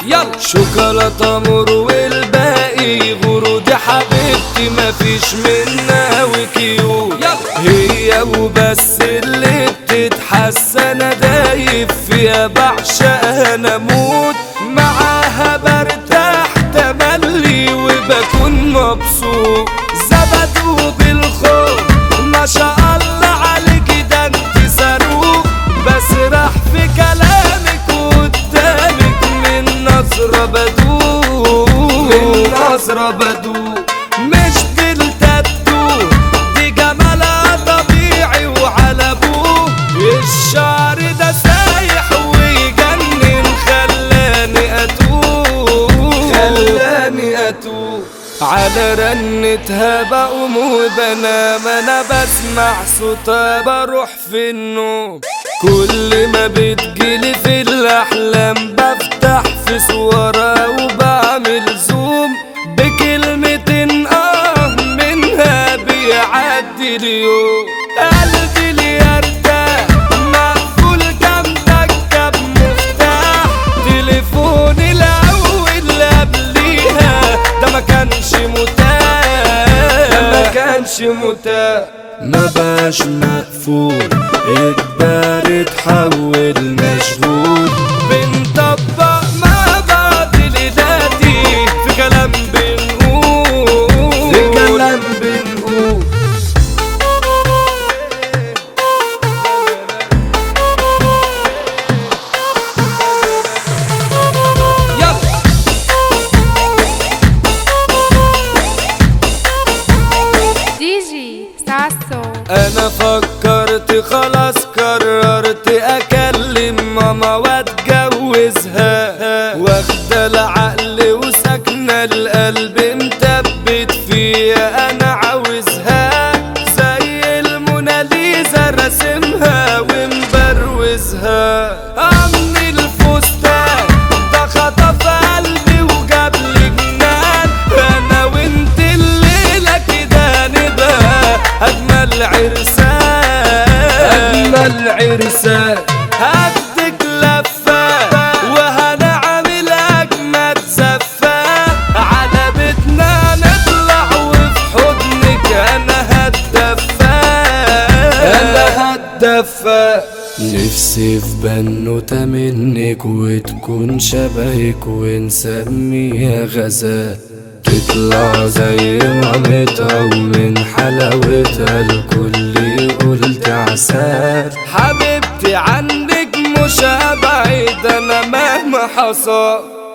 يلا شوكولاتة مر والباقي غرور، دي حبيبتي مفيش منها وكيوت. هي وبس اللي بتتحس انا دايب فيها، بعشقها انا موت معاها، برتاح تملي وبكون مبسوط. زبدوا بالخوف ما شاء الله عليك، ده انت صاروخ، بسرح في كلامك قدامك من نظرة بدوق، من نظرة بدوق. مش بالتاتو دي جمالها طبيعي وعلى ابوه، الشعر ده سايح ويجنن، خلاني اتوه، خلاني اتوه. على رنتها بقوم وبنام، انا بسمع صوتها بروح في النوم. كل ما بتجيلي في الاحلام بفتح في صورها وبعمل زوم، بكلمتين منها بيعدي اليوم. قلبي اللي يرتاح مقفول كام دكة بمفتاح، تليفوني الاول اللي قبليها ده ما كانش متاح، ما بقاش مقفول، اجباري اتحول مشغول. بنطبق مع بعض ليلاتي في كلام بنقول، في كلام بنقول. انا فكرت خلاص، قررت اكلم ماما واتجوزها، واخدة العقل وساكنة القلب مثبت فيها، انا عاوزها زي الموناليزا راسمها ومبروزها. عمي الفستان ده خطف قلبي وجاب لي جنان، انا وانت الليلة كده نبقى أجمل عرسان، هديك لفة وهنعمل أجمد زفة، على بيتنا نطلع وفي حضنك أنا هتدفى. نفسي في بنوتة منك وتكون شبهك ونسميها غزال، تطلع زي مامتها ومن حلاوتها الكل يقول تعسال. حبيبتي عنك مش هبعد انا مهما حصل،